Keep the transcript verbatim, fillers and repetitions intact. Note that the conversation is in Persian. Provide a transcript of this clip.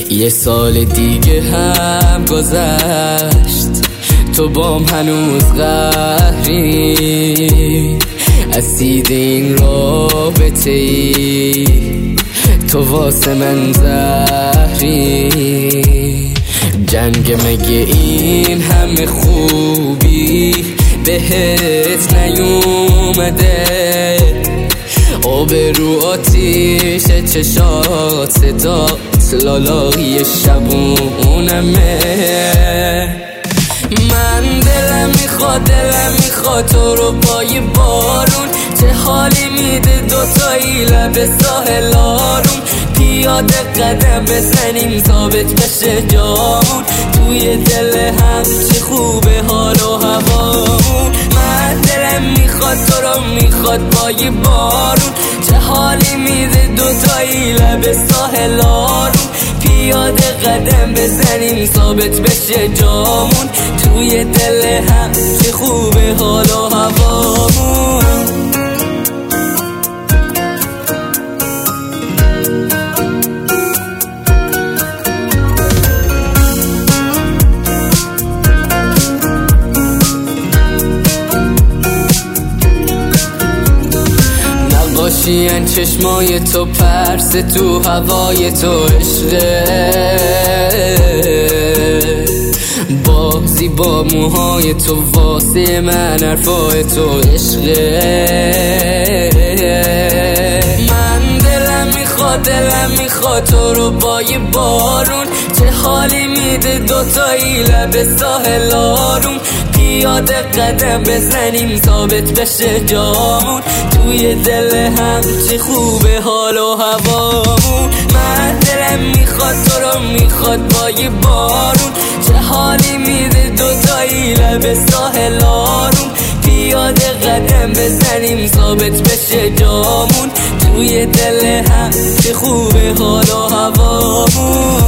یه سال دیگه هم گذشت، تو بام هنوز قهری، اسید این رابطه ای، تو واسه من زهری. جنگ مگه این همه خوبی بهت نیومده؟ آبرو آتیش چشات، صدات لالای شبونمه. من دلم میخواد دلم میخواد تو رو با یه بارون، چه حالی میده دوتایی لب ساحل آروم، پیاده قدم بزنیم ثابت بشه جامون، توی دل هم چه خوبه حال و هوامون. من دلم میخواد تو رو میخواد با یه بارون، چه حالی میده دوتایی لب ساحل آروم، پیاده قدم بزنیم ثابت بشه جامون، توی دل هم چه خوبه حال و هوامون. نقاشی‌ان چشمای تو، پرس تو هوای تو، عشقه بازی با موهای تو، واسه من حرفای تو، عشقه. من دلم میخواد دلم میخواد تو رو با یه بارون، چه حالی میده دوتایی لب ساحل آروم، پیاده قدم بزنیم ثابت بشه جامون، توی دل هم چه خوبه حال و هوامون. من دلم میخواد تو رو میخواد با یه بارون، چه حالی میده دوتایی لب ساحل آروم، پیاده قدم بزنیم ثابت بشه جامون، توی دل هم چه خوبه حال و هوامون.